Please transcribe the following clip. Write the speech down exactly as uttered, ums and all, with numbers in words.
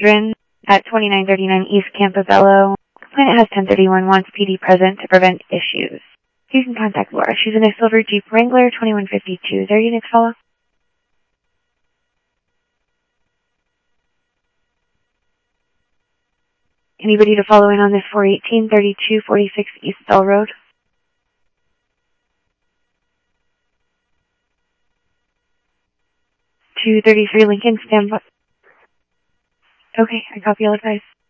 Catherine at twenty-nine thirty-nine East Campobello. Complainant has ten thirty-one, wants P D present to prevent issues. You can contact Laura. She's in a silver Jeep Wrangler, twenty-one fifty-two. Is there your next follow? Anybody to follow in on this four eighteen thirty-two forty-six East Bell Road? two thirty-three Lincoln, stand by. Okay, I copy all advice.